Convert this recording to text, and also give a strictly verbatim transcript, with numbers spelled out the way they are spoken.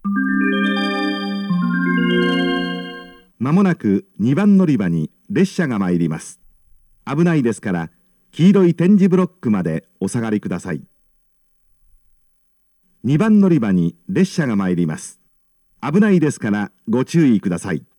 まもなくにばん乗り場に列車が参ります。危ないですから黄色い点字ブロックまでお下がりください。にばん乗り場に列車が参ります。危ないですからご注意ください。